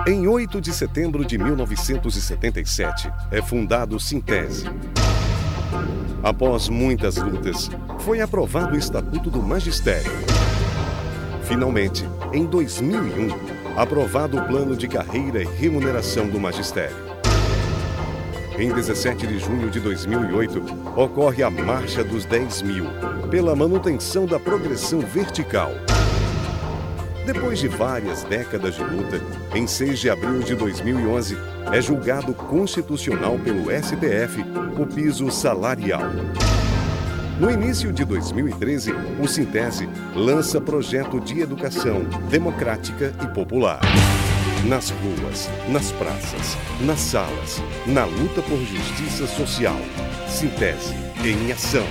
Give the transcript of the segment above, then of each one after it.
Em 8 de setembro de 1977, é fundado o Sintese. Após muitas lutas, foi aprovado o Estatuto do Magistério. Finalmente, em 2001, aprovado o Plano de Carreira e Remuneração do Magistério. Em 17 de junho de 2008, ocorre a Marcha dos 10.000, pela manutenção da progressão vertical. Depois de várias décadas de luta, em 6 de abril de 2011, é julgado constitucional pelo STF o piso salarial. No início de 2013, o Sintese lança projeto de educação democrática e popular. Nas ruas, nas praças, nas salas, na luta por justiça social. Sintese em ação.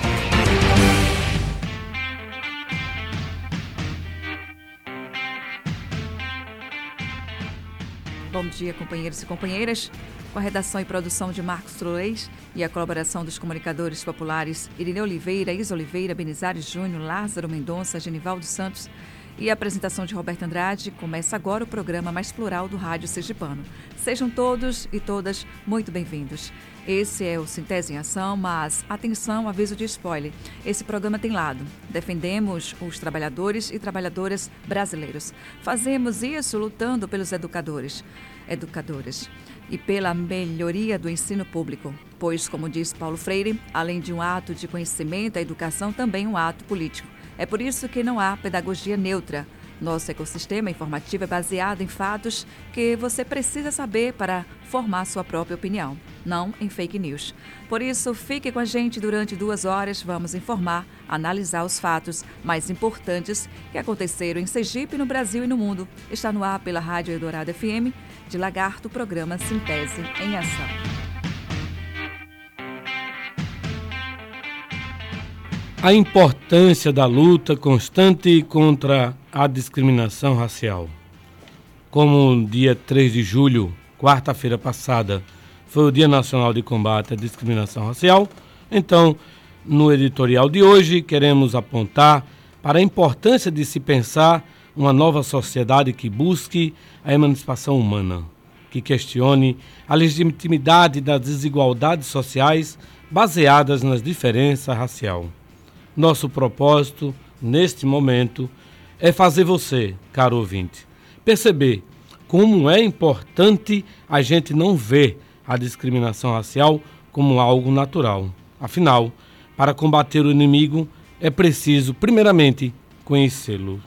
Bom dia, companheiros e companheiras. Com a redação e produção de Marcos Trolês e a colaboração dos comunicadores populares Irineu Oliveira, Isa Oliveira, Benizares Júnior, Lázaro Mendonça, Genivaldo Santos e a apresentação de Roberto Andrade, começa agora o programa mais plural do Rádio Sergipano. Sejam todos e todas muito bem-vindos. Esse é o Sintese em Ação, mas atenção, aviso de spoiler. Esse programa tem lado. Defendemos os trabalhadores e trabalhadoras brasileiros. Fazemos isso lutando pelos educadoras e pela melhoria do ensino público, pois, como diz Paulo Freire, além de um ato de conhecimento, a educação também é um ato político. É por isso que não há pedagogia neutra. Nosso ecossistema informativo é baseado em fatos que você precisa saber para formar sua própria opinião, não em fake news. Por isso, fique com a gente durante 2 horas. Vamos informar, analisar os fatos mais importantes que aconteceram em Sergipe, no Brasil e no mundo. Está no ar pela Rádio Eldorado FM, de Lagarto, o programa Sintese em Ação. A importância da luta constante contra a discriminação racial. Como no dia 3 de julho, quarta-feira passada, foi o Dia Nacional de Combate à Discriminação Racial, então, no editorial de hoje, queremos apontar para a importância de se pensar uma nova sociedade que busque a emancipação humana, que questione a legitimidade das desigualdades sociais baseadas nas diferenças raciais. Nosso propósito, neste momento, é fazer você, caro ouvinte, perceber como é importante a gente não ver a discriminação racial como algo natural. Afinal, para combater o inimigo, é preciso, primeiramente, conhecê-lo.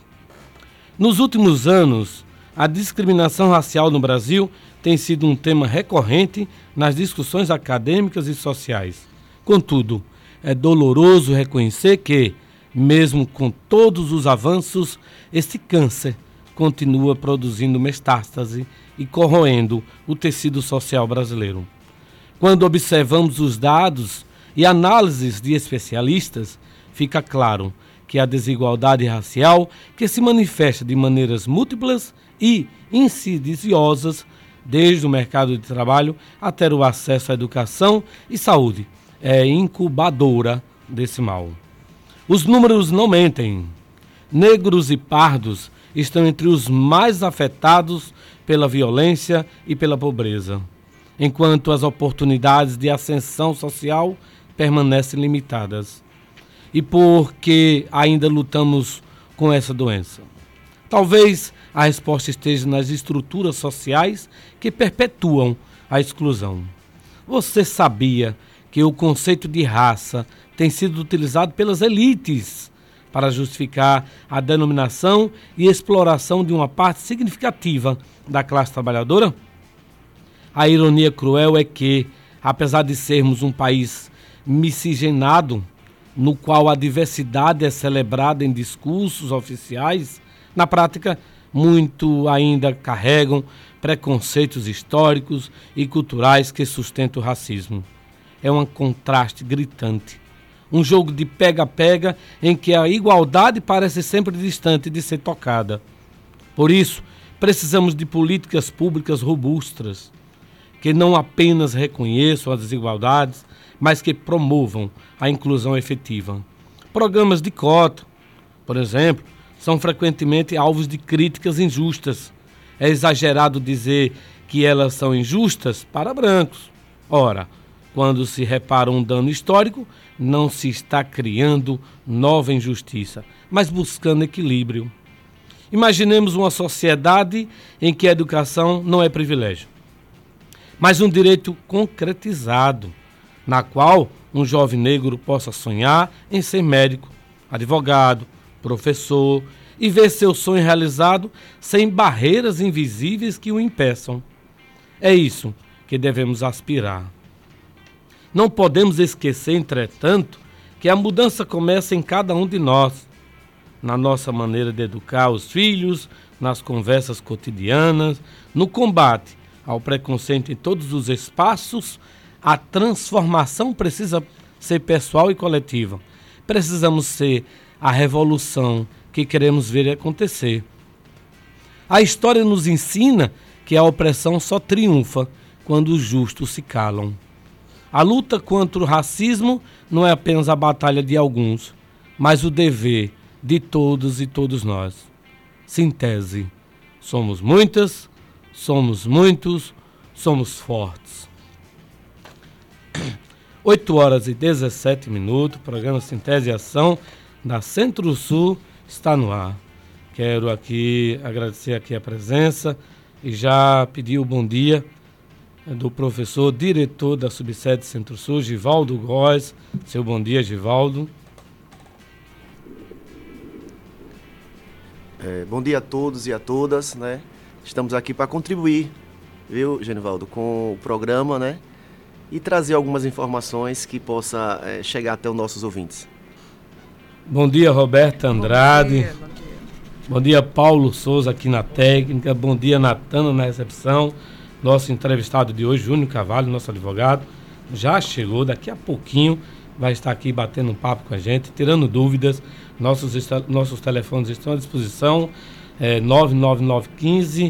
Nos últimos anos, a discriminação racial no Brasil tem sido um tema recorrente nas discussões acadêmicas e sociais. Contudo, é doloroso reconhecer que, mesmo com todos os avanços, esse câncer continua produzindo metástase e corroendo o tecido social brasileiro. Quando observamos os dados e análises de especialistas, fica claro que a desigualdade racial, que se manifesta de maneiras múltiplas e insidiosas, desde o mercado de trabalho até o acesso à educação e saúde, é incubadora desse mal. Os números não mentem. Negros e pardos estão entre os mais afetados pela violência e pela pobreza, enquanto as oportunidades de ascensão social permanecem limitadas. E por que ainda lutamos com essa doença? Talvez a resposta esteja nas estruturas sociais que perpetuam a exclusão. Você sabia que o conceito de raça tem sido utilizado pelas elites para justificar a denominação e exploração de uma parte significativa da classe trabalhadora? A ironia cruel é que, apesar de sermos um país miscigenado, no qual a diversidade é celebrada em discursos oficiais, na prática, muito ainda carregam preconceitos históricos e culturais que sustentam o racismo. É um contraste gritante. Um jogo de pega-pega em que a igualdade parece sempre distante de ser tocada. Por isso, precisamos de políticas públicas robustas, que não apenas reconheçam as desigualdades, mas que promovam a inclusão efetiva. Programas de cota, por exemplo, são frequentemente alvos de críticas injustas É exagerado dizer que elas são injustas para brancos. Ora, quando se repara um dano histórico, não se está criando nova injustiça, mas buscando equilíbrio. Imaginemos uma sociedade em que a educação não é privilégio, mas um direito concretizado, na qual um jovem negro possa sonhar em ser médico, advogado, professor e ver seu sonho realizado sem barreiras invisíveis que o impeçam. É isso que devemos aspirar. Não podemos esquecer, entretanto, que a mudança começa em cada um de nós, na nossa maneira de educar os filhos, nas conversas cotidianas, no combate ao preconceito em todos os espaços. A transformação precisa ser pessoal e coletiva. Precisamos ser a revolução que queremos ver acontecer. A história nos ensina que a opressão só triunfa quando os justos se calam. A luta contra o racismo não é apenas a batalha de alguns, mas o dever de todos e todos nós. Síntese. Somos muitas, somos muitos, somos fortes. 8h17, programa Síntese e Ação da Centro-Sul está no ar. Quero aqui agradecer aqui a presença e já pedir o bom dia do professor diretor da Subsede Centro-Sul, Givaldo Góes. Seu bom dia, Givaldo. Bom dia a todos e a todas, né? Estamos aqui para contribuir, viu, Genivaldo, com o programa, né? E trazer algumas informações que possa chegar até os nossos ouvintes. Bom dia, Roberta Andrade. Bom dia. Bom dia, Paulo Souza aqui na técnica. Bom dia, Natana na recepção. Nosso entrevistado de hoje, Júnior Carvalho, nosso advogado, já chegou. Daqui a pouquinho vai estar aqui batendo um papo com a gente, tirando dúvidas. Nossos telefones estão à disposição. 99915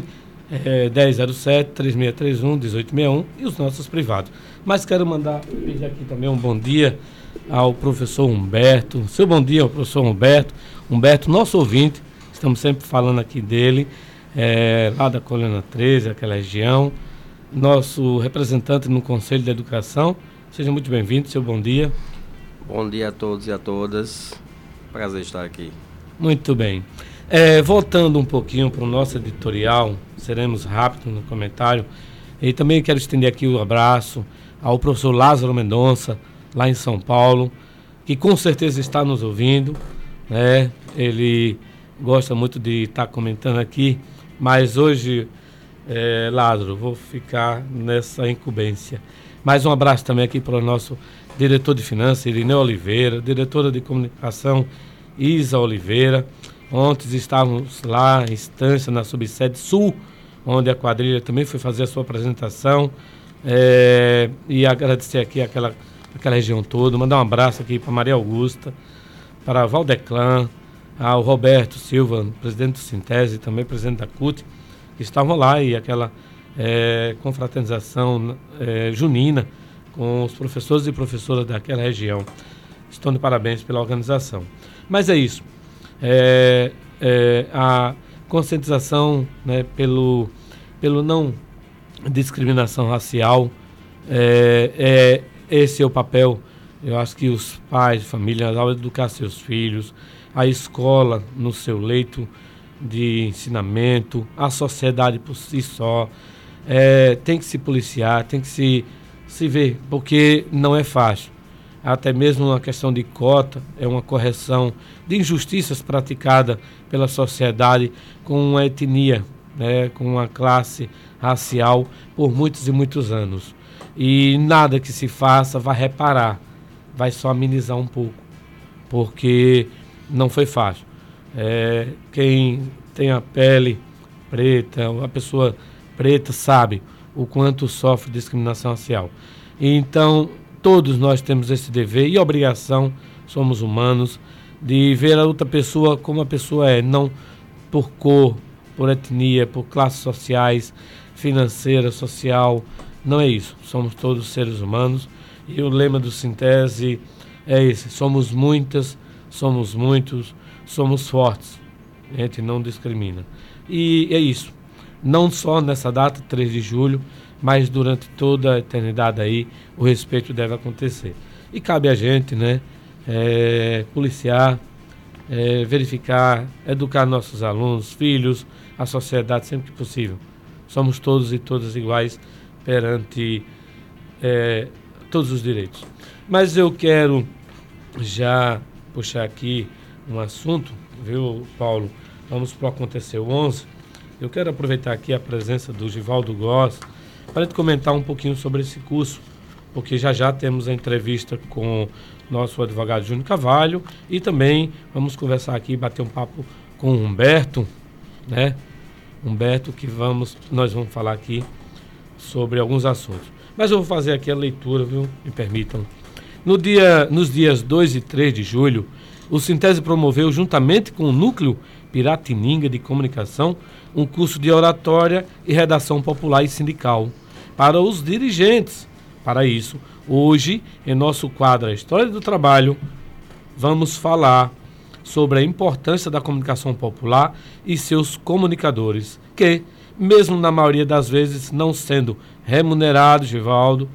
1007 3631 1861 e os nossos privados. Mas quero pedir aqui também um bom dia ao professor Humberto. Seu bom dia ao professor Humberto. Humberto, nosso ouvinte, estamos sempre falando aqui dele, lá da Colina 13, aquela região. Nosso representante no Conselho de Educação. Seja muito bem-vindo, seu bom dia. Bom dia a todos e a todas. Prazer estar aqui. Muito bem. Voltando um pouquinho para o nosso editorial, seremos rápidos no comentário. E também quero estender aqui o abraço ao professor Lázaro Mendonça, lá em São Paulo, que com certeza está nos ouvindo, né? Ele gosta muito de estar comentando aqui, mas hoje, Lázaro, vou ficar nessa incumbência. Mais um abraço também aqui para o nosso diretor de finanças, Irineu Oliveira, diretora de comunicação, Isa Oliveira. Ontem estávamos lá em instância na Subsede Sul, onde a quadrilha também foi fazer a sua apresentação, e agradecer aqui aquela região toda, mandar um abraço aqui para Maria Augusta, para Valdeclan, ao Roberto Silva, presidente do Síntese, também presidente da CUT, que estavam lá, e aquela confraternização junina com os professores e professoras daquela região. Estão de parabéns pela organização. Mas é isso. A conscientização, né, pelo não discriminação racial, esse é o papel. Eu acho que os pais, famílias, ao educar seus filhos, a escola no seu leito de ensinamento, a sociedade por si só, tem que se policiar, tem que se ver, porque não é fácil. Até mesmo uma questão de cota é uma correção de injustiças praticadas pela sociedade com uma etnia, né, com uma classe racial por muitos e muitos anos. E nada que se faça vai reparar, vai só amenizar um pouco, porque não foi fácil. Quem tem a pele preta, a pessoa preta, sabe o quanto sofre discriminação racial. Então, todos nós temos esse dever e obrigação, somos humanos, de ver a outra pessoa como a pessoa é, não por cor, por etnia, por classes sociais, financeira, social. Não é isso. Somos todos seres humanos. E o lema do Síntese é esse: somos muitas, somos muitos, somos fortes. A gente não discrimina. E é isso. não só nessa data, 3 de julho, mas durante toda a eternidade aí, o respeito deve acontecer. E cabe a gente, né, policiar, verificar, educar nossos alunos, filhos, a sociedade sempre que possível. Somos todos e todas iguais perante todos os direitos. Mas eu quero já puxar aqui um assunto, viu, Paulo? Vamos para o Aconteceu 11. Eu quero aproveitar aqui a presença do Givaldo Góes para gente comentar um pouquinho sobre esse curso, porque já temos a entrevista com nosso advogado Júnior Carvalho e também vamos conversar aqui, bater um papo com o Humberto, né? Humberto, que nós vamos falar aqui sobre alguns assuntos. Mas eu vou fazer aqui a leitura, viu? Me permitam. Nos dias 2 e 3 de julho, o Sintese promoveu, juntamente com o Núcleo Piratininga de Comunicação, um curso de oratória e redação popular e sindical para os dirigentes. Para isso, hoje, em nosso quadro A História do Trabalho, vamos falar sobre a importância da comunicação popular e seus comunicadores, que, mesmo na maioria das vezes não sendo remunerados, Givaldo,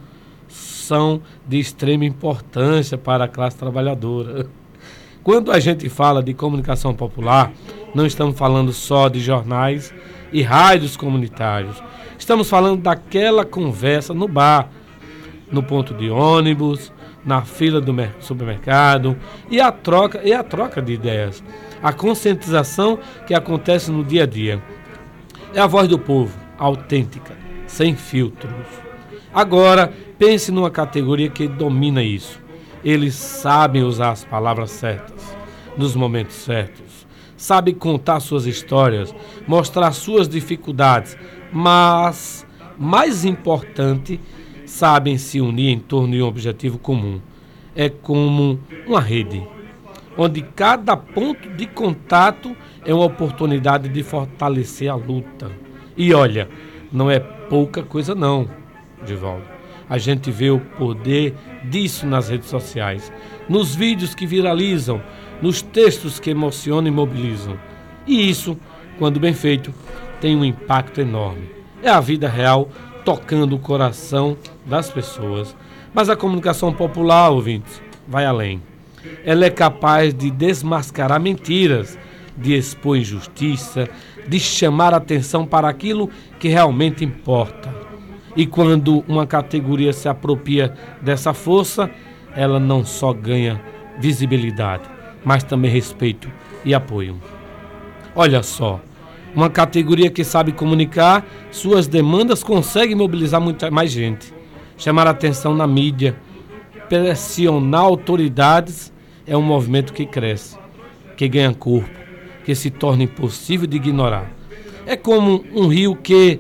são de extrema importância para a classe trabalhadora. Quando a gente fala de comunicação popular, não estamos falando só de jornais e rádios comunitários. Estamos falando daquela conversa no bar, no ponto de ônibus, na fila do supermercado e a troca de ideias. A conscientização que acontece no dia a dia. É a voz do povo, autêntica, sem filtros. Agora, pense numa categoria que domina isso. Eles sabem usar as palavras certas, nos momentos certos. Sabem contar suas histórias, mostrar suas dificuldades, mas, mais importante, sabem se unir em torno de um objetivo comum. É como uma rede, onde cada ponto de contato é uma oportunidade de fortalecer a luta. E olha, não é pouca coisa não, Givaldo. A gente vê o poder disso nas redes sociais, nos vídeos que viralizam, nos textos que emocionam e mobilizam. E isso, quando bem feito, tem um impacto enorme. É a vida real tocando o coração das pessoas. Mas a comunicação popular, ouvintes, vai além. Ela é capaz de desmascarar mentiras, de expor injustiça, de chamar atenção para aquilo que realmente importa. E quando uma categoria se apropria dessa força, ela não só ganha visibilidade, mas também respeito e apoio. Olha só, uma categoria que sabe comunicar suas demandas consegue mobilizar muita mais gente, chamar atenção na mídia, pressionar autoridades. É um movimento que cresce, que ganha corpo, que se torna impossível de ignorar. É como um rio que,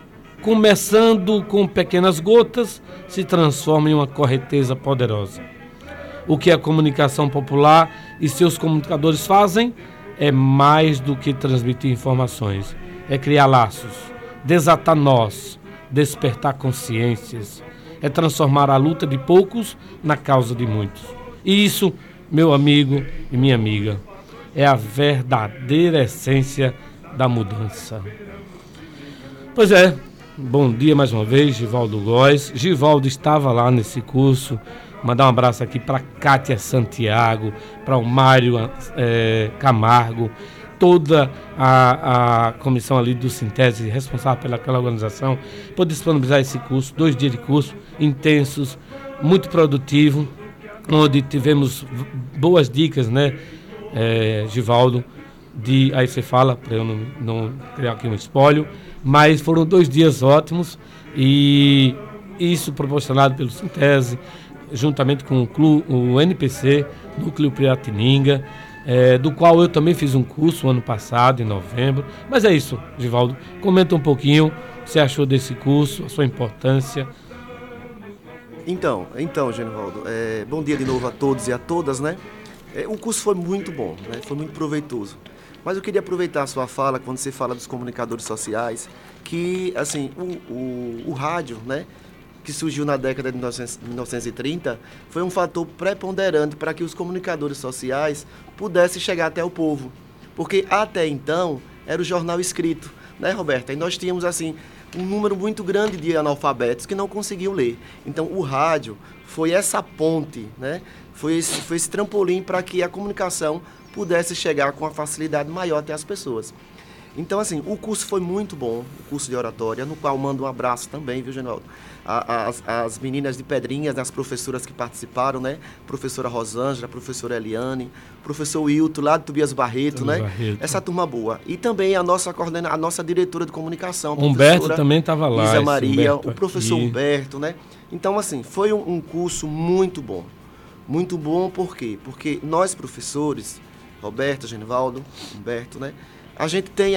começando com pequenas gotas, se transforma em uma correnteza poderosa. O que a comunicação popular e seus comunicadores fazem é mais do que transmitir informações, é criar laços, desatar nós, despertar consciências, é transformar a luta de poucos na causa de muitos. E isso, meu amigo e minha amiga, é a verdadeira essência da mudança. Pois é, bom dia mais uma vez, Givaldo Góes. Givaldo estava lá nesse curso. Mandar um abraço aqui para Kátia Santiago, para o Mário Camargo, toda a comissão ali do Sintese, responsável pelaquela organização, por disponibilizar esse curso, 2 dias de curso intensos, muito produtivo, onde tivemos boas dicas, né, Givaldo, aí você fala, para eu não criar aqui um espólio, mas foram 2 dias ótimos, e isso proporcionado pelo Sintese, juntamente com o NPC, Núcleo Piratininga, do qual eu também fiz um curso ano passado, em novembro. Mas é isso, Givaldo, comenta um pouquinho o que você achou desse curso, a sua importância. Então, Genivaldo, bom dia de novo a todos e a todas, né? O curso foi muito bom, né? Foi muito proveitoso. Mas eu queria aproveitar a sua fala, quando você fala dos comunicadores sociais, que, assim, o rádio, né, que surgiu na década de 1930, foi um fator preponderante para que os comunicadores sociais pudessem chegar até o povo. Porque até então era o jornal escrito, né, Roberta? E nós tínhamos, assim, um número muito grande de analfabetos que não conseguiam ler. Então, o rádio foi essa ponte, né? Foi esse trampolim para que a comunicação pudesse chegar com uma facilidade maior até as pessoas. Então, assim, o curso foi muito bom, o curso de oratória, no qual mando um abraço também, viu, Genivaldo? As meninas de Pedrinhas, as professoras que participaram, né? Professora Rosângela, professora Eliane, professor Wilton, lá de Tobias Barreto, né? Essa turma boa. E também a nossa diretora de comunicação, Humberto também estava lá. Isa Maria, Humberto o professor aqui. Humberto, né? Então, assim, foi um curso muito bom. Muito bom, por quê? Porque nós, professores, Roberto, Genivaldo, Humberto, né? A gente tem,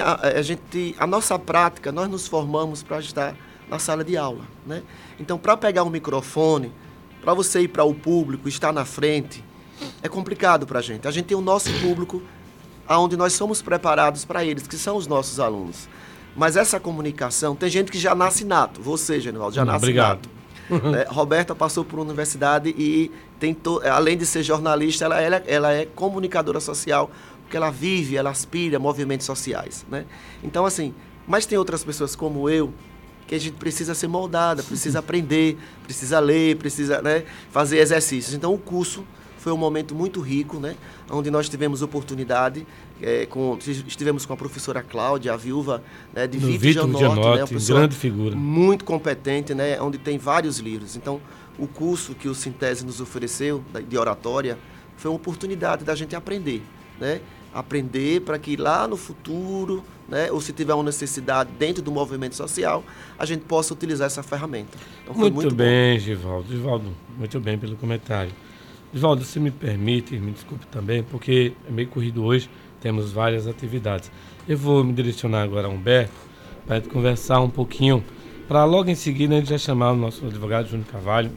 a nossa prática, nós nos formamos para estar na sala de aula, né? Então, para pegar um microfone, para você ir para o público, estar na frente, é complicado para a gente. A gente tem o nosso público, onde nós somos preparados para eles, que são os nossos alunos. Mas essa comunicação, tem gente que já nasce nato. Você, Genivaldo, já nasce nato. Roberta passou por uma universidade e além de ser jornalista, ela é comunicadora social, porque ela vive, ela aspira a movimentos sociais, né? Então, assim, mas tem outras pessoas como eu, que a gente precisa ser moldada, precisa aprender, precisa ler, precisa, né, fazer exercícios. Então, o curso foi um momento muito rico, né, onde nós tivemos oportunidade, estivemos com a professora Cláudia, a viúva, né, de Vitor Gianotti, né, uma pessoa grande figura, muito competente, né, onde tem vários livros. Então, o curso que o Sintese nos ofereceu, de oratória, foi uma oportunidade da gente aprender, né, aprender para que lá no futuro, né, ou se tiver uma necessidade dentro do movimento social, a gente possa utilizar essa ferramenta. Então, foi muito bem, bom. Givaldo, muito bem pelo comentário. Givaldo, se me permite, me desculpe também, porque é meio corrido hoje, temos várias atividades. Eu vou me direcionar agora a Humberto, para conversar um pouquinho, para logo em seguida a gente já chamar o nosso advogado Júnior Carvalho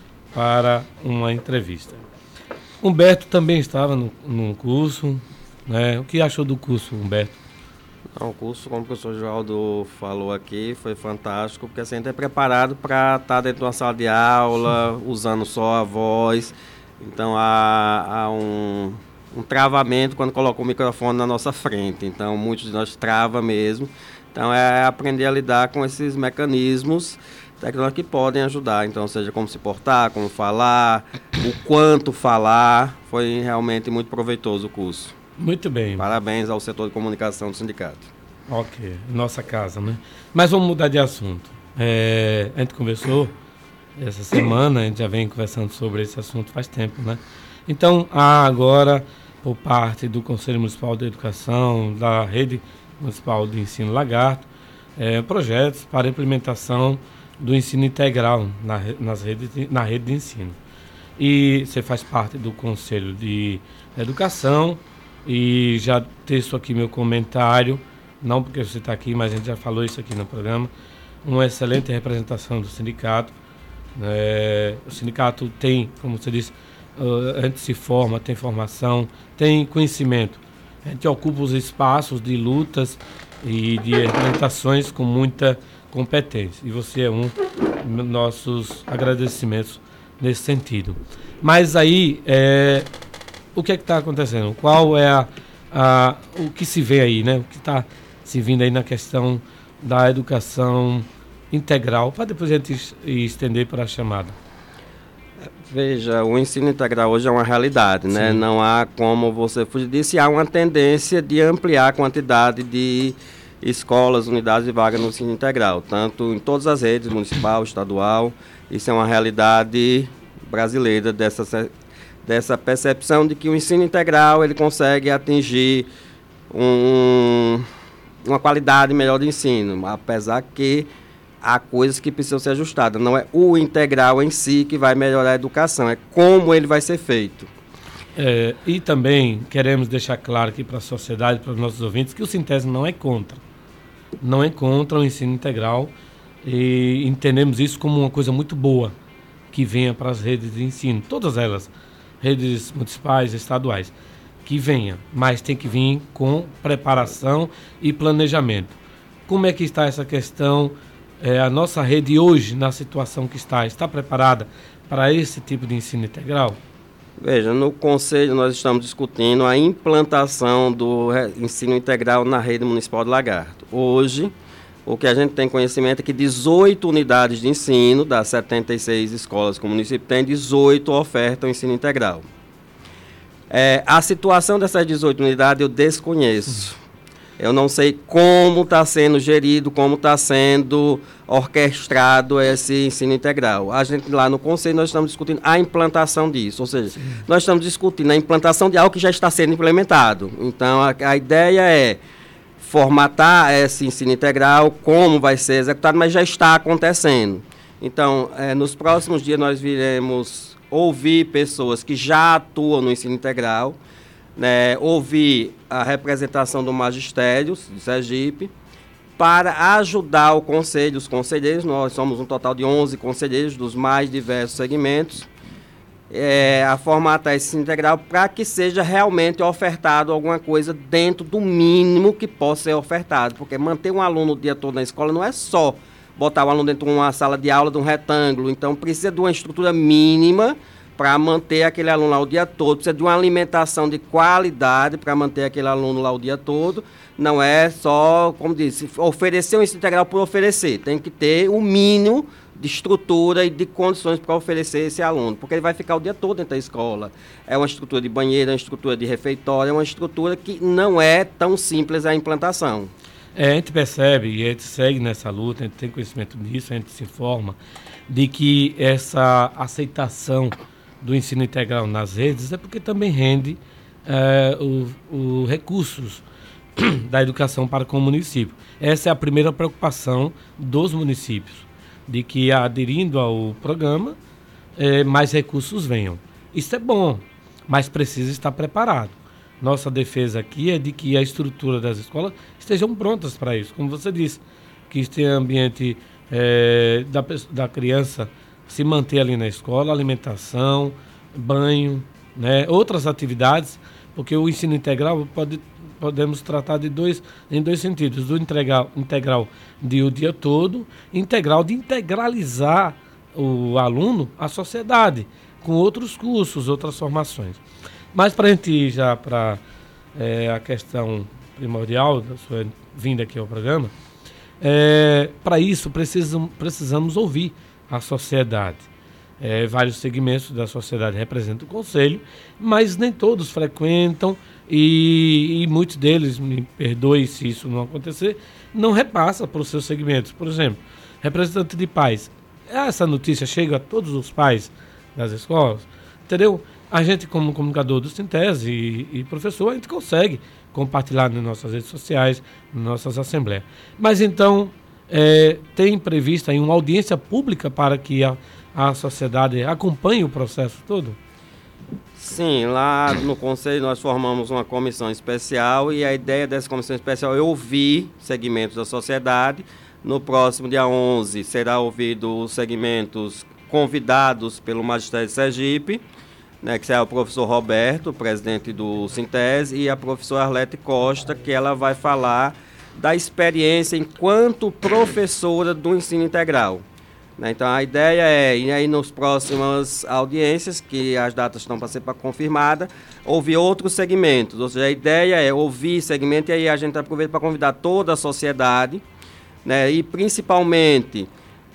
para uma entrevista. Humberto também estava no curso, né? O que achou do curso, Humberto? O curso, como o professor Givaldo falou aqui, foi fantástico, porque a gente é preparado para estar dentro de uma sala de aula, usando só a voz. Então, há um travamento quando coloca o microfone na nossa frente. Então, muitos de nós trava mesmo. Então, é aprender a lidar com esses mecanismos tecnológicos que podem ajudar. Então, seja como se portar, como falar, o quanto falar. Foi realmente muito proveitoso o curso. Muito bem. Parabéns ao setor de comunicação do sindicato. Ok, nossa casa, né? Mas vamos mudar de assunto. A gente conversou essa semana, a gente já vem conversando sobre esse assunto faz tempo, né? Então, há agora, por parte do Conselho Municipal de Educação, da Rede Municipal de Ensino Lagarto, projetos para implementação do ensino integral na rede de ensino. E você faz parte do Conselho de Educação e já texto aqui meu comentário, não porque você está aqui, mas a gente já falou isso aqui no programa, uma excelente representação do sindicato. O sindicato tem, como você disse, a gente se forma, tem formação, tem conhecimento. A gente ocupa os espaços de lutas e de representações com muita competência. E você é um dos nossos agradecimentos nesse sentido. Mas aí, o que é que está acontecendo? Qual é o que se vê aí, né? O que está se vindo aí na questão da educação integral, para depois a gente estender para a chamada. Veja, o ensino integral hoje é uma realidade, né? Sim. Não há como você fugir disso, e há uma tendência de ampliar a quantidade de escolas, unidades de vaga no ensino integral, tanto em todas as redes, municipal, estadual. Isso é uma realidade brasileira, dessa percepção de que o ensino integral ele consegue atingir uma qualidade melhor de ensino, apesar que há coisas que precisam ser ajustadas. Não é o integral em si que vai melhorar a educação, é como ele vai ser feito. E também queremos deixar claro aqui para a sociedade, para os nossos ouvintes, que o Sintese não é contra. Não é contra o ensino integral e entendemos isso como uma coisa muito boa que venha para as redes de ensino, todas elas, redes municipais, estaduais, que venha, mas tem que vir com preparação e planejamento. Como é que está essa questão? A nossa rede hoje, na situação que está preparada para esse tipo de ensino integral? Veja, no Conselho nós estamos discutindo a implantação do ensino integral na rede municipal de Lagarto. Hoje, o que a gente tem conhecimento é que 18 unidades de ensino, das 76 escolas que o município tem, 18 ofertam ensino integral. A situação dessas 18 unidades eu desconheço. Eu não sei como está sendo gerido, como está sendo orquestrado esse ensino integral. A gente lá no Conselho nós estamos discutindo a implantação disso, ou seja, nós estamos discutindo a implantação de algo que já está sendo implementado. Então a ideia é formatar esse ensino integral, como vai ser executado, mas já está acontecendo. Então, nos próximos dias nós viremos ouvir pessoas que já atuam no ensino integral, ouvir a representação do magistério de Sergipe, para ajudar o conselho, os conselheiros, nós somos um total de 11 conselheiros dos mais diversos segmentos, a formatar esse ensino integral para que seja realmente ofertado alguma coisa dentro do mínimo que possa ser ofertado, porque manter um aluno o dia todo na escola não é só botar o aluno dentro de uma sala de aula, de um retângulo, então precisa de uma estrutura mínima para manter aquele aluno lá o dia todo, precisa de uma alimentação de qualidade para manter aquele aluno lá o dia todo, não é só, como disse, oferecer um ensino integral por oferecer, tem que ter o mínimo de estrutura e de condições para oferecer esse aluno, porque ele vai ficar o dia todo dentro da escola. É uma estrutura de banheiro, é uma estrutura de refeitório, é uma estrutura que não é tão simples a implantação. A gente percebe e a gente segue nessa luta, a gente tem conhecimento disso, a gente se informa de que essa aceitação do ensino integral nas redes é porque também rende os recursos da educação para com o município. Essa é a primeira preocupação dos municípios, de que aderindo ao programa, mais recursos venham. Isso é bom, mas precisa estar preparado. Nossa defesa aqui é de que a estrutura das escolas estejam prontas para isso. Como você disse, que esteja ambiente da criança se manter ali na escola, alimentação, banho, outras atividades, porque o ensino integral podemos tratar em dois sentidos, do integral de o dia todo, integral de integralizar o aluno à sociedade, com outros cursos, outras formações. Mas para a gente ir já para a questão primordial da sua vinda aqui ao programa, para isso precisamos ouvir a sociedade. Vários segmentos da sociedade representam o Conselho, mas nem todos frequentam e muitos deles, me perdoe se isso não acontecer, não repassa para os seus segmentos. Por exemplo, representante de pais. Essa notícia chega a todos os pais das escolas, entendeu? A gente, como comunicador do Sintese e professor, a gente consegue compartilhar nas nossas redes sociais, nas nossas assembleias. Mas então, tem prevista aí uma audiência pública para que a sociedade acompanhe o processo todo? Sim, lá no Conselho nós formamos uma comissão especial e a ideia dessa comissão especial é ouvir segmentos da sociedade. No próximo dia 11 será ouvido os segmentos convidados pelo Magistério de Sergipe, que será o professor Roberto, presidente do Sintese, e a professora Arlete Costa, que ela vai falar da experiência enquanto professora do ensino integral. Então a ideia é, e aí nas próximas audiências, que as datas estão para ser confirmadas, ouvir outros segmentos. Ou seja, a ideia é ouvir segmento e aí a gente aproveita para convidar toda a sociedade, e principalmente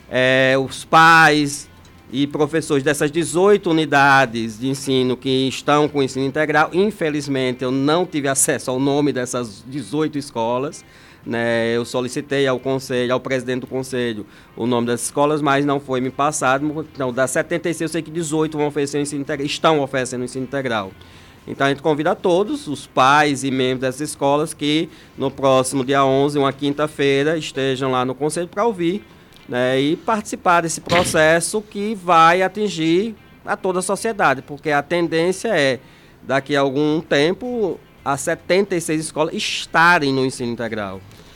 os pais e professores dessas 18 unidades de ensino que estão com o ensino integral. Infelizmente, eu não tive acesso ao nome dessas 18 escolas. Eu solicitei ao conselho, ao presidente do conselho, o nome das escolas, mas não foi me passado. Então, das 76, eu sei que 18 vão oferecer o ensino integral, estão oferecendo o ensino integral. Então, a gente convida a todos, os pais e membros dessas escolas, que no próximo dia 11, uma quinta-feira, estejam lá no conselho para ouvir, e participar desse processo que vai atingir a toda a sociedade, porque a tendência é, daqui a algum tempo, as 76 escolas estarem no ensino integral.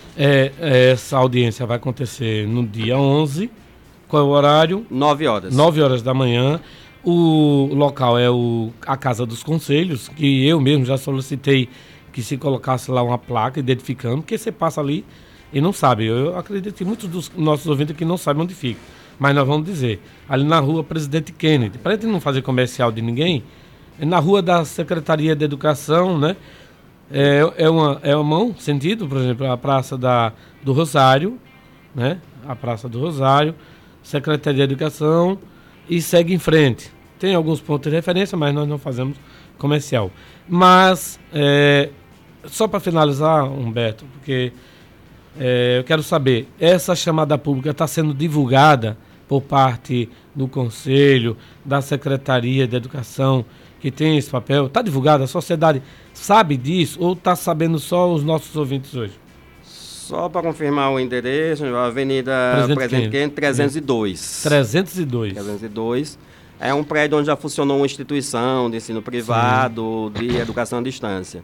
Essa audiência vai acontecer no dia 11. Qual é o horário? 9 horas. 9 horas da manhã. O local é a Casa dos Conselhos, que eu mesmo já solicitei que se colocasse lá uma placa identificando, porque você passa ali e não sabe. Eu acredito que muitos dos nossos ouvintes aqui não sabem onde fica. Mas nós vamos dizer, ali na rua Presidente Kennedy. Para a gente não fazer comercial de ninguém, na rua da Secretaria de Educação, né? É um sentido, por exemplo, a Praça do Rosário, né? A Praça do Rosário, Secretaria de Educação, e segue em frente. Tem alguns pontos de referência, mas nós não fazemos comercial. Mas, só para finalizar, Humberto, porque eu quero saber, essa chamada pública está sendo divulgada por parte do Conselho, da Secretaria de Educação, que tem esse papel? Está divulgada? A sociedade sabe disso ou está sabendo só os nossos ouvintes hoje? Só para confirmar o endereço, a Avenida Presidente Kennedy, 302. 302. É um prédio onde já funcionou uma instituição de ensino privado, de educação à distância.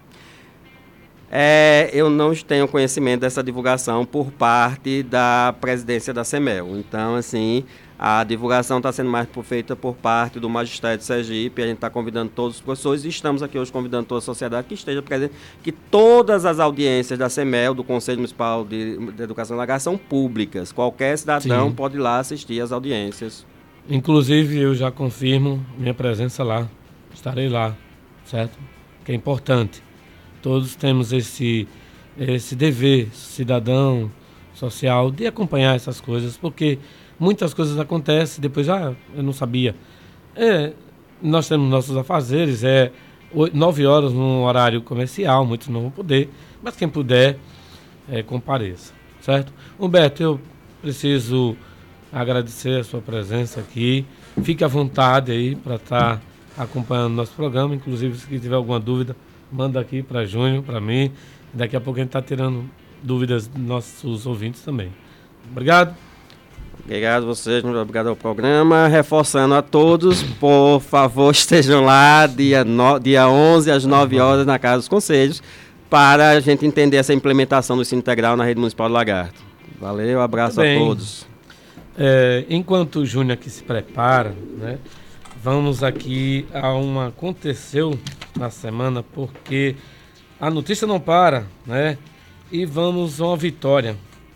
Eu não tenho conhecimento dessa divulgação por parte da presidência da CEMEL. Então, assim, a divulgação está sendo mais feita por parte do Magistério de Sergipe. A gente está convidando todos os professores e estamos aqui hoje convidando toda a sociedade que esteja presente, que todas as audiências da CEMEL, do Conselho Municipal de Educação e Lagar, são públicas. Qualquer cidadão pode ir lá assistir às audiências. Inclusive, eu já confirmo minha presença lá. Estarei lá, certo? Que é importante. Todos temos esse dever cidadão, social, de acompanhar essas coisas, porque muitas coisas acontecem, depois, eu não sabia. Nós temos nossos afazeres, 9 horas num horário comercial, muitos não vão poder, mas quem puder, compareça, certo? Humberto, eu preciso agradecer a sua presença aqui, fique à vontade aí para estar acompanhando nosso programa, inclusive se tiver alguma dúvida, manda aqui para Júnior, para mim. Daqui a pouco a gente está tirando dúvidas dos nossos ouvintes também. Obrigado. Obrigado a vocês, obrigado ao programa. Reforçando a todos, por favor, estejam lá dia 11 às 9 horas na Casa dos Conselhos, para a gente entender essa implementação do ensino integral na Rede Municipal do Lagarto. Valeu, abraço a todos. Enquanto o Júnior aqui se prepara, né? Vamos aqui aconteceu na semana, porque a notícia não para, né? E vamos a uma vitória.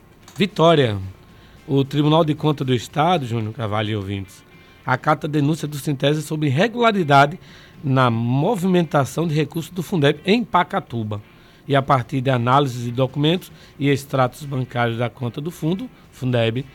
O Tribunal de Contas do Estado, Júnior Carvalho e ouvintes, acata a denúncia do Sintese sobre irregularidade na movimentação de recursos do Fundeb em Pacatuba. E a partir de análise de documentos e extratos bancários da conta do Fundeb,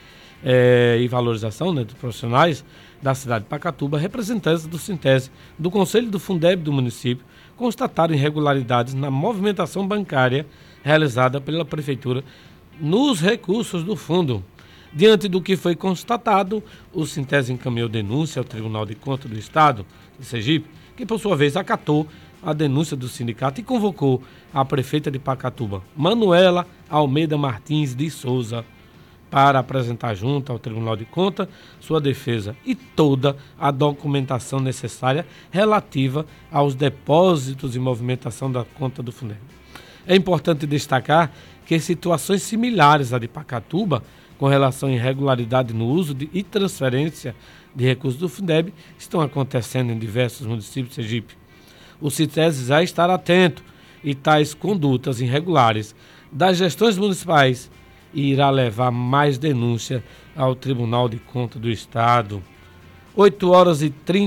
e valorização, né, dos profissionais da cidade de Pacatuba, representantes do Sintese, do Conselho do Fundeb do município, constataram irregularidades na movimentação bancária realizada pela Prefeitura nos recursos do fundo. Diante do que foi constatado, o Sintese encaminhou denúncia ao Tribunal de Contas do Estado de Sergipe, que por sua vez acatou a denúncia do sindicato e convocou a prefeita de Pacatuba, Manuela Almeida Martins de Souza, para apresentar junto ao Tribunal de Contas sua defesa e toda a documentação necessária relativa aos depósitos e movimentação da conta do Fundeb. É importante destacar que situações similares à de Pacatuba, com relação à irregularidade no uso e transferência de recursos do Fundeb, estão acontecendo em diversos municípios de Sergipe. O Sintese já estará atento e tais condutas irregulares das gestões municipais e irá levar mais denúncia ao Tribunal de Contas do Estado. 8 horas e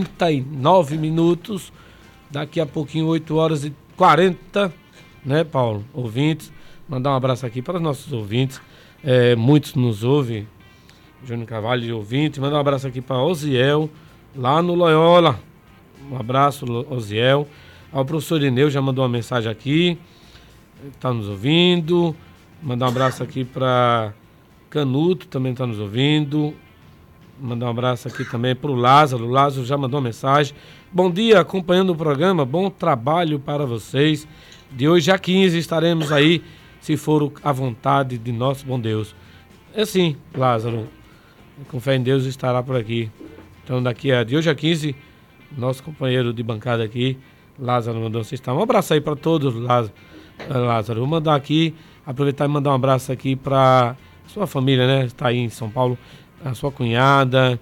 39 minutos, daqui a pouquinho 8 horas e 40, né, Paulo? Ouvintes, mandar um abraço aqui para os nossos ouvintes, muitos nos ouvem, Júnior Carvalho e ouvintes, mandar um abraço aqui para Osiel, lá no Loyola, um abraço, Osiel, ao professor Ineu, já mandou uma mensagem aqui, está nos ouvindo. Mandar um abraço aqui para Canuto, também está nos ouvindo. Mandar um abraço aqui também para o Lázaro. O Lázaro já mandou uma mensagem. Bom dia, acompanhando o programa. Bom trabalho para vocês. De hoje a 15 estaremos aí, se for a vontade de nosso bom Deus. É sim, Lázaro. Com fé em Deus estará por aqui. Então, de hoje a 15, nosso companheiro de bancada aqui, Lázaro, mandou se estar. Um abraço aí para todos, Lázaro. Vou mandar aqui. Aproveitar e mandar um abraço aqui para sua família, né? Está aí em São Paulo, a sua cunhada.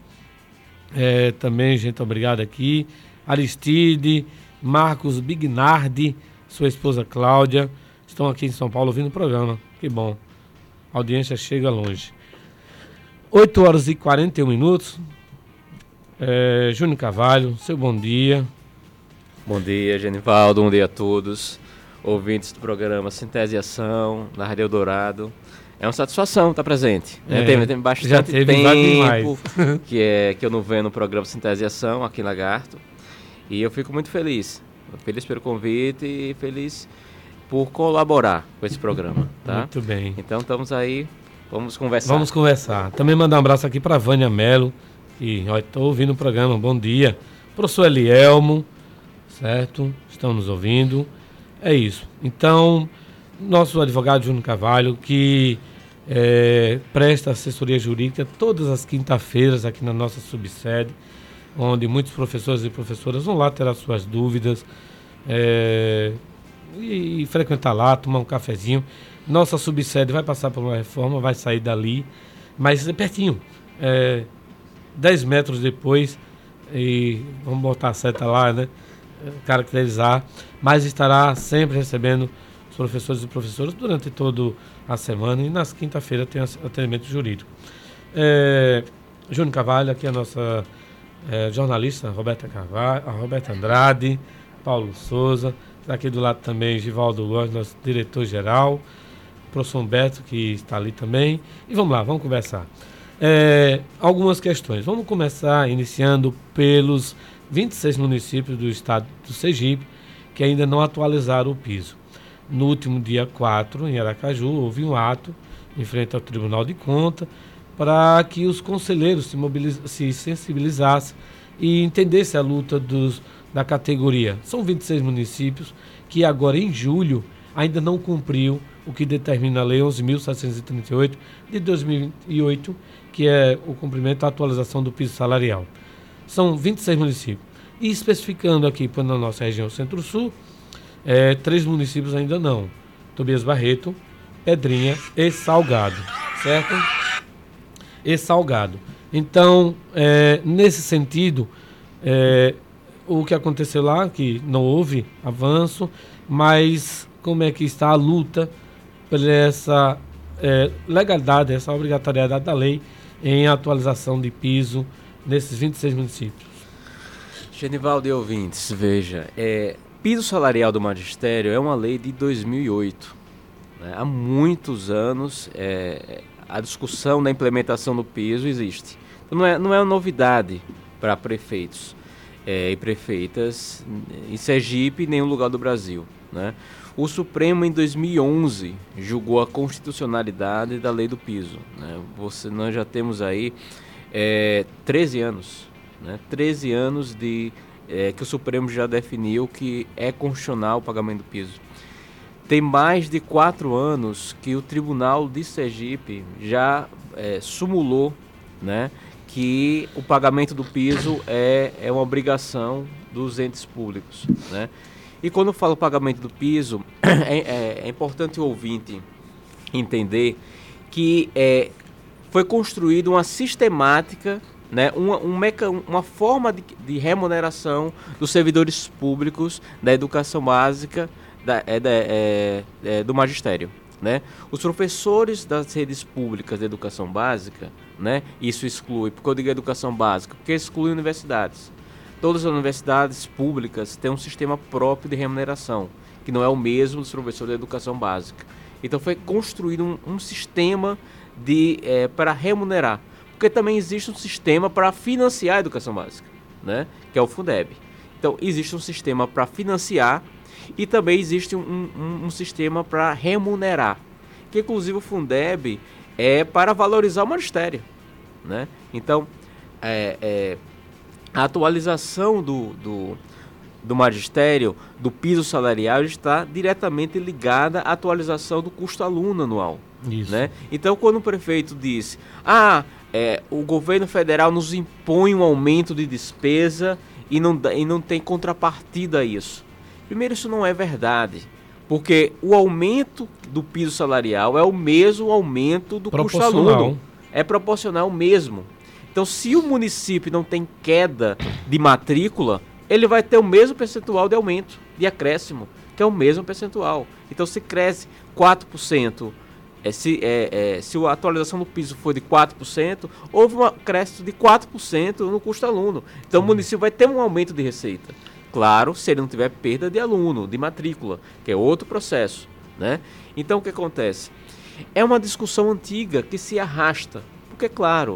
Também, gente, obrigado aqui. Aristide, Marcos Bignardi, sua esposa Cláudia, estão aqui em São Paulo ouvindo o programa. Que bom. A audiência chega longe. 8 horas e 41 minutos. Júnior Carvalho, seu bom dia. Bom dia, Genivaldo, bom dia a todos, ouvintes do programa Síntese e Ação, na Rádio Eldorado. É uma satisfação estar presente. Né? Tem bastante tempo que eu não venho no programa Síntese e Ação aqui em Lagarto. E eu fico muito feliz. Feliz pelo convite e feliz por colaborar com esse programa. Tá? Muito bem. Então estamos aí, vamos conversar. Vamos conversar. Também mandar um abraço aqui para a Vânia Mello, que estou ouvindo o programa. Bom dia. Professor Elielmo, certo? Estão nos ouvindo. É isso. Então, nosso advogado Júnior Carvalho, que presta assessoria jurídica todas as quinta-feiras aqui na nossa subsede, onde muitos professores e professoras vão lá tirar suas dúvidas e frequentar lá, tomar um cafezinho. Nossa subsede vai passar por uma reforma, vai sair dali, mas é pertinho, 10 metros depois, e vamos botar a seta lá, né? Caracterizar, mas estará sempre recebendo os professores e professoras durante toda a semana, e nas quinta-feiras tem atendimento jurídico. Júnior Carvalho, aqui a nossa jornalista Roberta Carvalho, a Roberta Andrade, Paulo Souza, aqui do lado também Givaldo Góes, nosso diretor-geral, o professor Humberto, que está ali também, e vamos lá, vamos conversar. Algumas questões. Vamos começar iniciando pelos 26 municípios do estado do Sergipe que ainda não atualizaram o piso. No último dia 4, em Aracaju, houve um ato em frente ao Tribunal de Contas para que os conselheiros se sensibilizassem e entendessem a luta da categoria. São 26 municípios que agora, em julho, ainda não cumpriu o que determina a Lei 11.738 de 2008, que é o cumprimento da atualização do piso salarial. São 26 municípios. E especificando aqui na nossa região Centro-Sul, 3 municípios ainda não. Tobias Barreto, Pedrinha e Salgado, certo? E Salgado. Então, nesse sentido, o que aconteceu lá, que não houve avanço, mas como é que está a luta por essa legalidade, essa obrigatoriedade da lei em atualização de piso nesses 26 municípios? Genivaldo e ouvintes, veja, piso salarial do magistério é uma lei de 2008. Né? Há muitos anos a discussão da implementação do piso existe. Então, não é uma novidade para prefeitos e prefeitas em Sergipe e nenhum lugar do Brasil. Né? O Supremo, em 2011, julgou a constitucionalidade da lei do piso. Né? Nós já temos aí 13 anos. Né? 13 anos que o Supremo já definiu que é constitucional o pagamento do piso. Tem mais de 4 anos que o Tribunal de Sergipe já sumulou, né, que o pagamento do piso é uma obrigação dos entes públicos. Né? E quando eu falo pagamento do piso, é importante o ouvinte entender que foi construída uma sistemática, né, uma forma de remuneração dos servidores públicos da educação básica do magistério. Né? Os professores das redes públicas de educação básica, né, isso exclui, porque eu digo educação básica, porque exclui universidades. Todas as universidades públicas têm um sistema próprio de remuneração, que não é o mesmo dos professores da educação básica. Então foi construído um sistema para remunerar. Porque também existe um sistema para financiar a educação básica, né? Que é o Fundeb. Então, existe um sistema para financiar e também existe um sistema para remunerar, que inclusive o Fundeb é para valorizar o magistério. Né? Então, a atualização do magistério, do piso salarial, está diretamente ligada à atualização do custo aluno anual. Isso. Né? Então, quando o prefeito disse, o governo federal nos impõe um aumento de despesa e não tem contrapartida a isso. Primeiro, isso não é verdade, porque o aumento do piso salarial é o mesmo aumento do custo aluno. É proporcional mesmo. Então, se o município não tem queda de matrícula, ele vai ter o mesmo percentual de aumento, de acréscimo, que é o mesmo percentual. Então, se cresce 4%, se a atualização do piso for de 4%, houve um acréscimo de 4% no custo aluno. Então, o município vai ter um aumento de receita. Claro, se ele não tiver perda de aluno, de matrícula, que é outro processo, né? Então, o que acontece? É uma discussão antiga que se arrasta, porque, claro,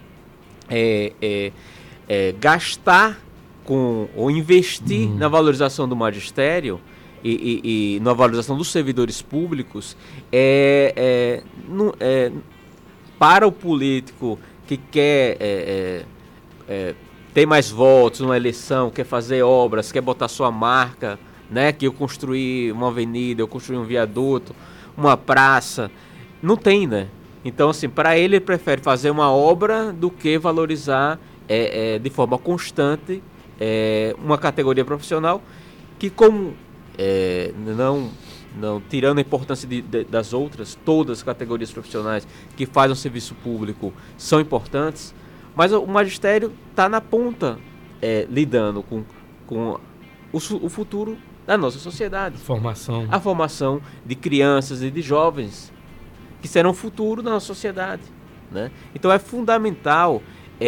gastar ou investir na valorização do magistério e na valorização dos servidores públicos para o político que quer ter mais votos numa eleição, quer fazer obras, quer botar sua marca, né? Que eu construí uma avenida, eu construí um viaduto, uma praça, não tem, né? Então, assim, para ele prefere fazer uma obra do que valorizar de forma constante uma categoria profissional que, como não tirando a importância das outras, todas as categorias profissionais que fazem o serviço público são importantes, mas o magistério está na ponta lidando com o futuro da nossa sociedade. A formação de crianças e de jovens que serão o futuro da nossa sociedade, né? Então é fundamental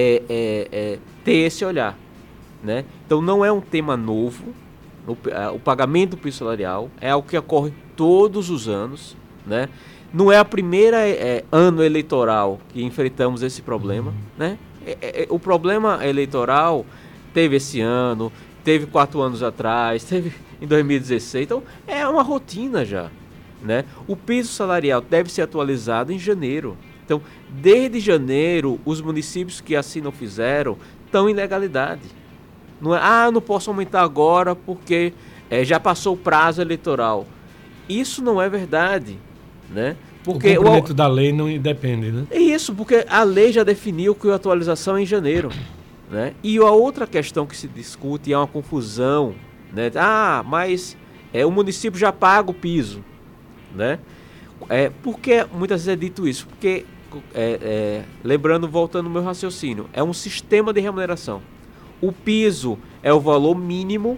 ter esse olhar, né? Então não é um tema novo. O pagamento do piso salarial é algo que ocorre todos os anos, né? Não é a primeira ano eleitoral que enfrentamos esse problema, né? O problema eleitoral teve esse ano, teve 4 anos atrás, teve em 2016, então é uma rotina já, né? O piso salarial deve ser atualizado em janeiro. Então, desde janeiro, os municípios que assim não fizeram estão em legalidade. Não é, não posso aumentar agora porque já passou o prazo eleitoral. Isso não é verdade, né? Porque o cumprimento da lei não depende, né? É isso, porque a lei já definiu que a atualização é em janeiro, né? E a outra questão que se discute e é uma confusão, né? Mas o município já paga o piso, né? Por que muitas vezes é dito isso? Porque, lembrando, voltando ao meu raciocínio, é um sistema de remuneração. O piso é o valor mínimo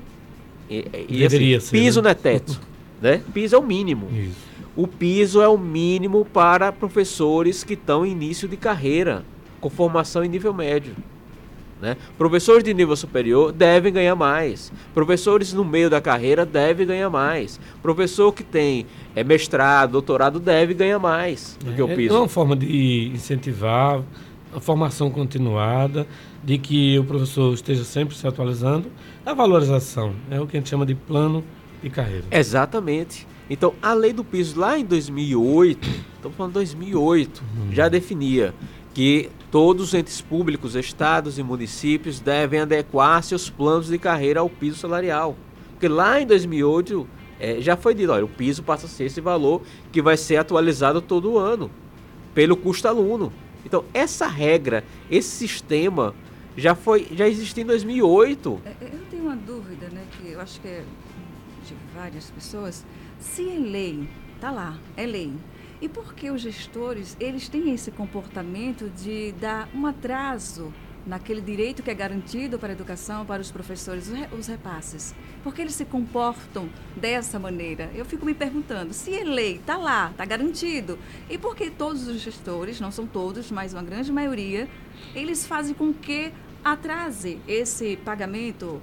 e assim, ser, piso, né? Não é teto, né? Piso é o mínimo. Isso. O piso é o mínimo para professores que estão em início de carreira, com formação em nível médio, né? Professores de nível superior devem ganhar mais. Professores no meio da carreira devem ganhar mais. Professor que tem mestrado, doutorado deve ganhar mais do que o piso. É uma forma de incentivar a formação continuada, de que o professor esteja sempre se atualizando. A valorização é o que a gente chama de plano de carreira. Exatamente. Então, a lei do piso lá em 2008, estamos falando de 2008, já definia que todos os entes públicos, estados e municípios devem adequar seus planos de carreira ao piso salarial. Porque lá em 2008 já foi dito, olha, o piso passa a ser esse valor que vai ser atualizado todo ano pelo custo aluno. Então, essa regra, esse sistema já existia em 2008. Eu tenho uma dúvida, né, que eu acho que é de várias pessoas. Se é lei, tá lá, é lei. E por que os gestores, eles têm esse comportamento de dar um atraso naquele direito que é garantido para a educação, para os professores, os repasses? Por que eles se comportam dessa maneira? Eu fico me perguntando, se é lei, tá lá, tá garantido. E por que todos os gestores, não são todos, mas uma grande maioria, eles fazem com que atrase esse pagamento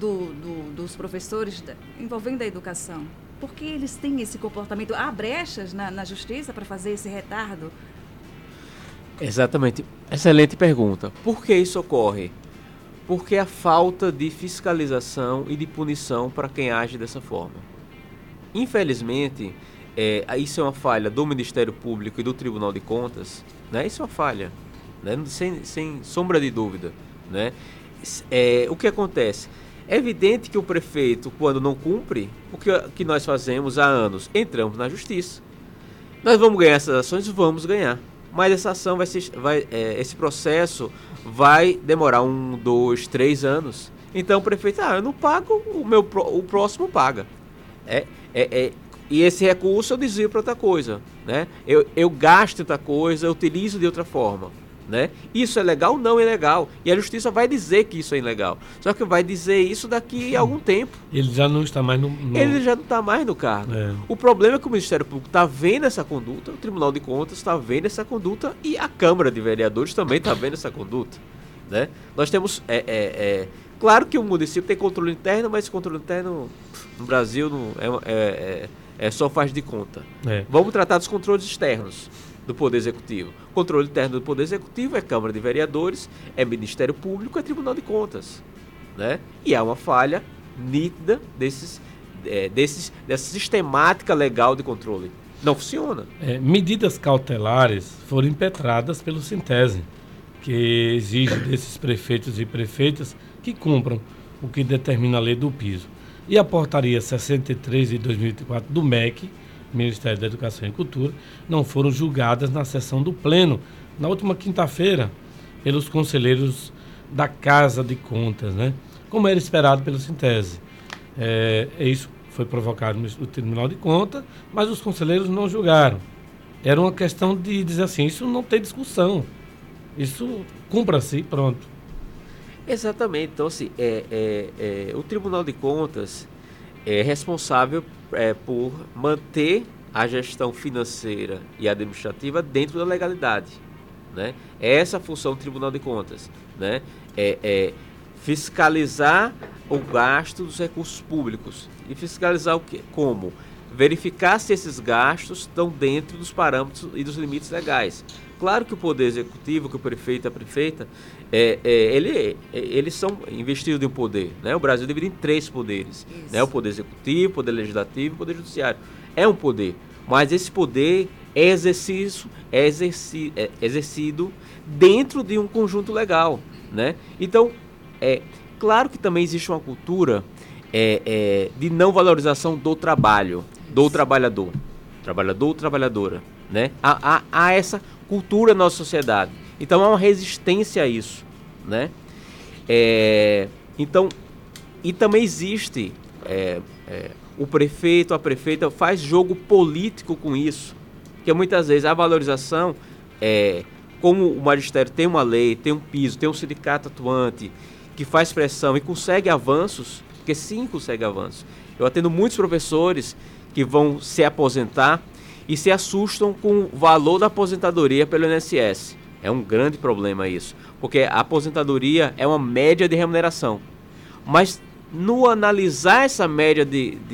dos professores envolvendo a educação? Por que eles têm esse comportamento? Há brechas na justiça para fazer esse retardo? Exatamente. Excelente pergunta. Por que isso ocorre? Porque a falta de fiscalização e de punição para quem age dessa forma. Infelizmente, isso é uma falha do Ministério Público e do Tribunal de Contas, né? Isso é uma falha, né? Sem sombra de dúvida, né? O que acontece? É evidente que o prefeito, quando não cumpre, o que nós fazemos há anos? Entramos na justiça. Nós vamos ganhar essas ações? Vamos ganhar. Mas essa ação esse processo vai demorar 1, 2, 3 anos. Então o prefeito, eu não pago, o próximo paga. E esse recurso eu desvio para outra coisa, né? Eu gasto outra coisa, eu utilizo de outra forma, né? Isso é legal? Não é legal. E a justiça vai dizer que isso é ilegal. Só que vai dizer isso daqui a algum tempo. Ele já não está mais Ele já não está mais no cargo. O problema é que o Ministério Público está vendo essa conduta, o Tribunal de Contas está vendo essa conduta e a Câmara de Vereadores também está vendo essa conduta, né? Nós temos Claro que o município tem controle interno, mas esse controle interno no Brasil não só faz de conta. Vamos tratar dos controles externos do Poder Executivo. O controle interno do Poder Executivo é Câmara de Vereadores, é Ministério Público, é Tribunal de Contas. Né? E há uma falha nítida dessa sistemática legal de controle. Não funciona. Medidas cautelares foram impetradas pelo Sintese, que exige desses prefeitos e prefeitas que cumpram o que determina a lei do piso. E a portaria 63 de 2004 do MEC, Ministério da Educação e Cultura, não foram julgadas na sessão do Pleno, na última quinta-feira, pelos conselheiros da Casa de Contas, né? Como era esperado pelo Sintese. Isso foi provocado no Tribunal de Contas, mas os conselheiros não julgaram. Era uma questão de dizer assim, isso não tem discussão, isso cumpra-se e pronto. Exatamente. Então, assim, o Tribunal de Contas é responsável por manter a gestão financeira e administrativa dentro da legalidade. Né? Essa é a função do Tribunal de Contas. Né? Fiscalizar o gasto dos recursos públicos. E fiscalizar o quê? Como? Verificar se esses gastos estão dentro dos parâmetros e dos limites legais. Claro que o Poder Executivo, que o prefeito e a prefeita, eles são investidos em poder. Né? O Brasil divide em 3 poderes. Né? O Poder Executivo, o Poder Legislativo e o Poder Judiciário. É um poder, mas esse poder é exercido dentro de um conjunto legal. Né? Então, claro que também existe uma cultura de não valorização do trabalho, do trabalhador ou trabalhadora. Né? Há essa cultura na nossa sociedade. Então há uma resistência a isso. Né? Então, e também existe o prefeito, a prefeita faz jogo político com isso. Porque muitas vezes a valorização, como o magistério tem uma lei, tem um piso, tem um sindicato atuante que faz pressão e consegue avanços, porque sim consegue avanços. Eu atendo muitos professores que vão se aposentar e se assustam com o valor da aposentadoria pelo INSS. É um grande problema isso, porque a aposentadoria é uma média de remuneração. Mas no analisar essa média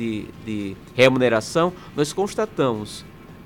de remuneração, nós constatamos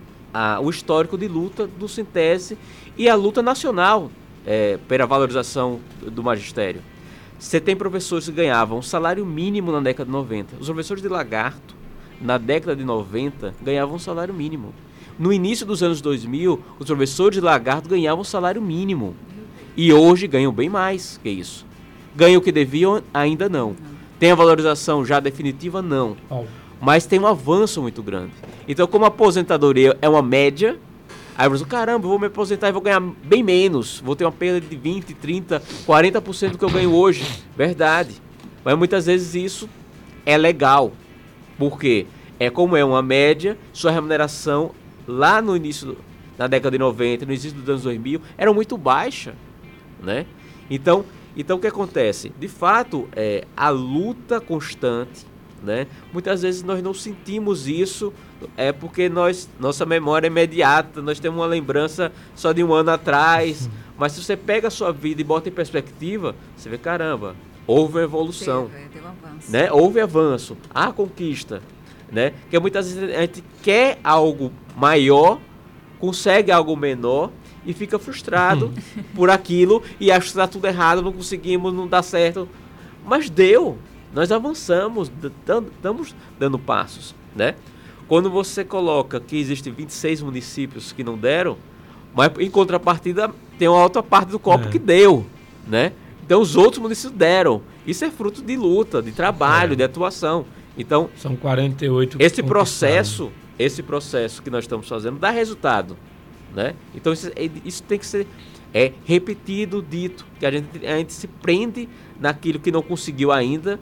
o histórico de luta do Sintese e a luta nacional pela valorização do magistério. Você tem professores que ganhavam um salário mínimo na década de 90. Os professores de Lagarto, na década de 90, ganhavam um salário mínimo. No início dos anos 2000, os professores de Lagarto ganhavam um salário mínimo. E hoje ganham bem mais que isso. Ganham o que deviam? Ainda não. Tem a valorização já definitiva? Não. Mas tem um avanço muito grande. Então, como a aposentadoria é uma média, aí você fala, caramba, eu vou me aposentar e vou ganhar bem menos. Vou ter uma perda de 20%, 30%, 40% do que eu ganho hoje. Verdade. Mas muitas vezes isso é legal. Por quê? Como é uma média, sua remuneração lá no início, na década de 90, no início dos anos 2000, era muito baixa. Né? Então o que acontece? De fato, a luta constante, né? Muitas vezes nós não sentimos isso, porque nossa memória é imediata, nós temos uma lembrança só de um ano atrás, mas se você pega a sua vida e bota em perspectiva, você vê, caramba, houve evolução, teve avanço. Né? Houve avanço, há conquista, né? Porque muitas vezes a gente quer algo maior, consegue algo menor e fica frustrado por aquilo e acha que está tudo errado, não conseguimos, não dá certo, mas deu. Nós avançamos, estamos dando passos, né? Quando você coloca que existem 26 municípios que não deram, mas em contrapartida tem uma outra parte do copo que deu, né? Então os outros municípios deram. Isso é fruto de luta, de trabalho, de atuação. Então, são 48. Esse processo que nós estamos fazendo dá resultado, né? Então isso tem que ser repetido, dito, que a gente se prende naquilo que não conseguiu ainda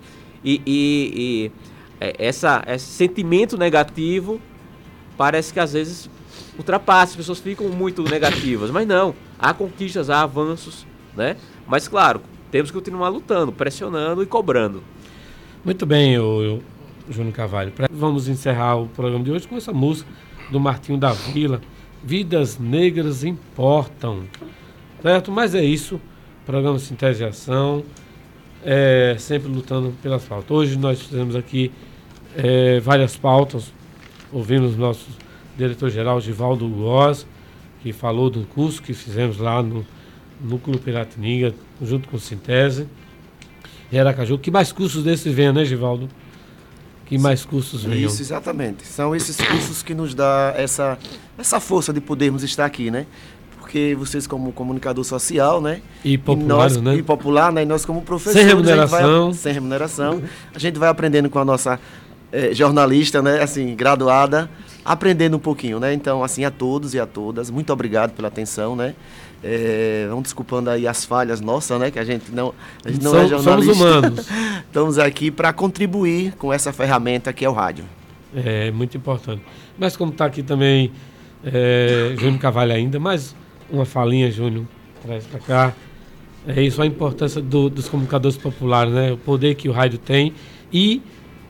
e esse sentimento negativo parece que às vezes ultrapassa, as pessoas ficam muito negativas, mas não, há conquistas, há avanços, né? Mas claro, temos que continuar lutando, pressionando e cobrando. Muito bem, Júnior Carvalho. Vamos encerrar o programa de hoje com essa música do Martinho da Vila, Vidas Negras Importam. Certo? Mas é isso, programa Sintese de Ação. sempre lutando pelas pautas. Hoje nós fizemos aqui várias pautas, ouvimos nosso diretor-geral Givaldo Góes, que falou do curso que fizemos lá no Núcleo Piratininga, junto com o Sintese, em Aracaju. Que mais cursos desses venham, né, Givaldo? Que mais cursos venham? Isso, exatamente. São esses cursos que nos dá essa força de podermos estar aqui, né? Porque vocês como comunicador social, né? E popular, né? E popular, né? E nós como professores... Sem remuneração. A gente vai aprendendo com a nossa jornalista, né? Assim, graduada, aprendendo um pouquinho, né? Então, assim, a todos e a todas, muito obrigado pela atenção, né? Vamos desculpando aí as falhas nossas, né? Que a gente não é jornalista. Somos humanos. Estamos aqui para contribuir com essa ferramenta que é o rádio. É muito importante. Mas como está aqui também Júnior Carvalho ainda, mais uma falinha, Júnior, traz para cá. É isso, a importância dos comunicadores populares, né? O poder que o rádio tem e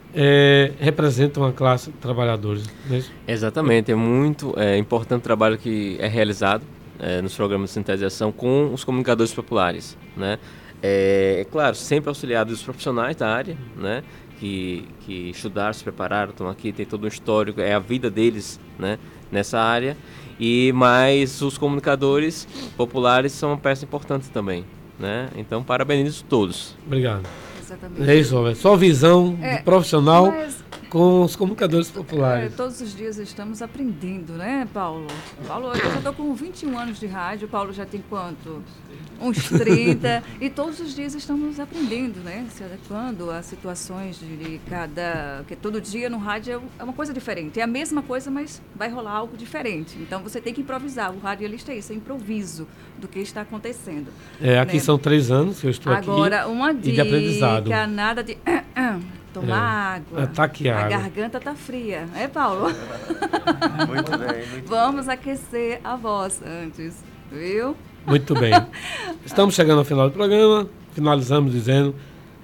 representam a classe de trabalhadores. Né? Exatamente, é muito importante o trabalho que é realizado nos programas de sintetização com os comunicadores populares, né? Claro, sempre auxiliados dos profissionais da área, né? Que estudaram, se prepararam, estão aqui, tem todo um histórico, é a vida deles, né? Nessa área, mas os comunicadores populares são uma peça importante também, né? Então, parabenizo todos. Obrigado. Exatamente. É isso, Robert. Só visão de profissional com os comunicadores populares. Todos os dias estamos aprendendo, né, Paulo? Paulo, eu já estou com 21 anos de rádio, Paulo já tem quanto? Uns 30, e todos os dias estamos aprendendo, né? Se adequando a situações de cada... Porque todo dia no rádio é uma coisa diferente. É a mesma coisa, mas vai rolar algo diferente. Então você tem que improvisar. O radialista é isso, é improviso do que está acontecendo. Aqui, né? São 3 anos que eu estou aqui. Agora, uma dica, de aprendizado. Nada de... Tomar água. Ataque a água. Garganta tá fria. Paulo? Muito bem. Vamos aquecer a voz antes, viu? Muito bem. Estamos chegando ao final do programa. Finalizamos dizendo: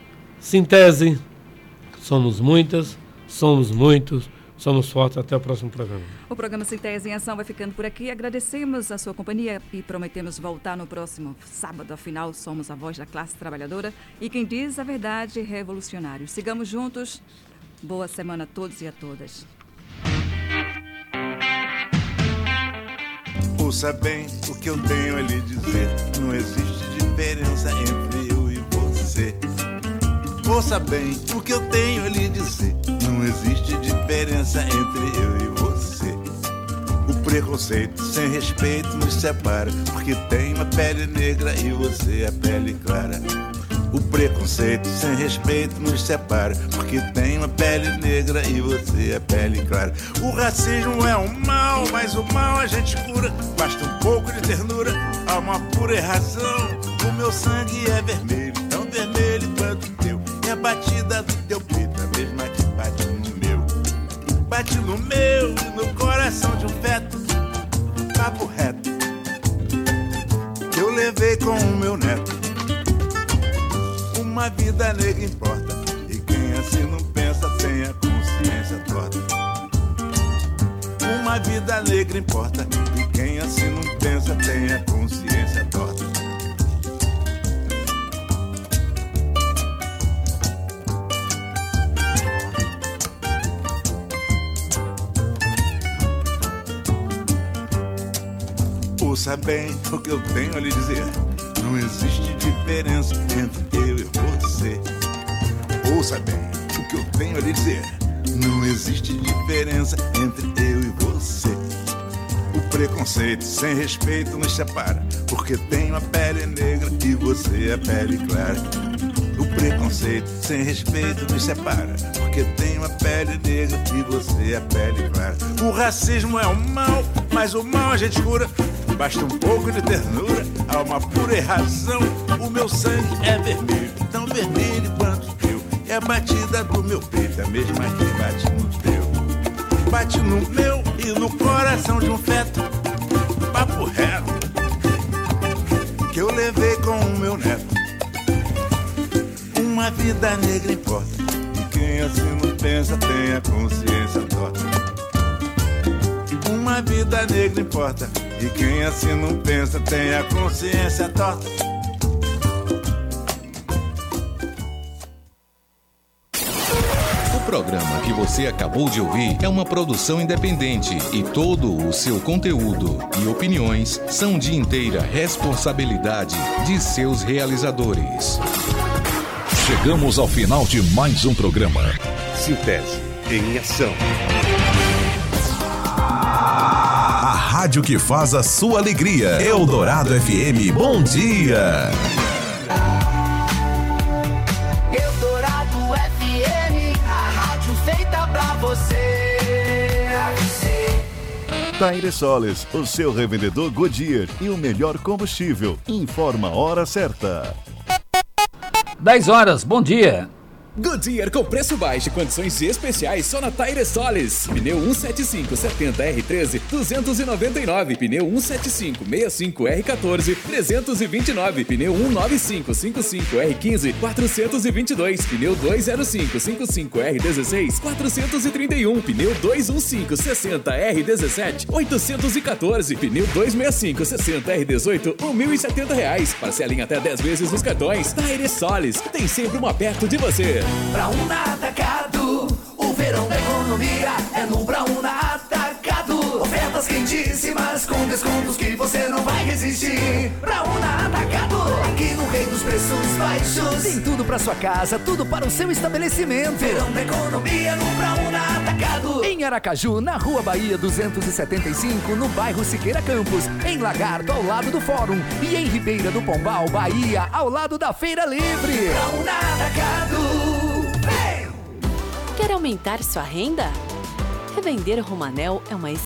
Sintese, somos muitas, somos muitos, somos fortes. Até o próximo programa. O programa Sintese em Ação vai ficando por aqui. Agradecemos a sua companhia e prometemos voltar no próximo sábado. Afinal, somos a voz da classe trabalhadora e quem diz a verdade, revolucionário. Sigamos juntos. Boa semana a todos e a todas. Ouça bem o que eu tenho a lhe dizer. Não existe diferença entre eu e você. Ouça bem o que eu tenho a lhe dizer. Não existe diferença entre eu e você. O preconceito sem respeito nos separa, porque tem uma pele negra e você é pele clara. O preconceito sem respeito nos separa, porque tem uma pele negra e você é pele clara. O racismo é um mal, mas o mal a gente cura. Basta um pouco de ternura, há uma pura razão. O meu sangue é vermelho, tão vermelho quanto o teu. E a batida do teu peito, a mesma que bate no meu. Bate no meu e no coração de um feto. Papo reto, que eu levei com o meu neto. Uma vida negra importa, e quem assim não pensa tem a consciência torta. Uma vida negra importa, e quem assim não pensa tem a consciência torta. Ouça bem o que eu tenho a lhe dizer. Não existe diferença entre eu e você. Ouça bem o que eu tenho a lhe dizer. Não existe diferença entre eu e você. O preconceito sem respeito nos separa, porque tem uma pele negra e você é pele clara. O preconceito sem respeito nos separa, porque tem uma pele negra e você é pele clara. O racismo é um mal, mas o mal a gente cura. Basta um pouco de ternura, há uma pura razão. O meu sangue é vermelho, tão vermelho quanto o teu. É a batida do meu peito, a mesma que bate no teu. Bate no meu e no coração de um feto. Papo reto, que eu levei com o meu neto. Uma vida negra importa, e quem assim não pensa tem a consciência torta. Uma vida negra importa, e quem assim não pensa tem a consciência torta. programa que você acabou de ouvir é uma produção independente e todo o seu conteúdo e opiniões são de inteira responsabilidade de seus realizadores. Chegamos ao final de mais um programa. Sintese em ação. A rádio que faz a sua alegria. Eldorado FM, bom dia. Eldorado FM, a rádio feita pra você. Tairesoles, o seu revendedor Goodyear e o melhor combustível. Informa a hora certa. 10 horas, bom dia. Goodyear com preço baixo e condições especiais só na Tairesoles. Pneu 175/70R13, 299. Pneu 175/65R14, 329. Pneu 195/55R15, 422. Pneu 205/55R16, 431. Pneu 215/60R17, 814. Pneu 265/60R18, R$1.070. Parcelinha até 10 vezes nos cartões. Tairesoles, tem sempre uma perto de você. Pra um atacado, o verão da economia é no Pra um atacado. Ofertas quentíssimas com descontos que você não vai resistir. Pra um atacado, aqui no Rei dos Preços Baixos. Tem tudo pra sua casa, tudo para o seu estabelecimento. Verão da economia no Pra um atacado. Em Aracaju, na Rua Bahia 275, no bairro Siqueira Campos. Em Lagarto, ao lado do Fórum. E em Ribeira do Pombal, Bahia, ao lado da Feira Livre. Pra um atacado. Quer aumentar sua renda? Revender Romanel é uma excelente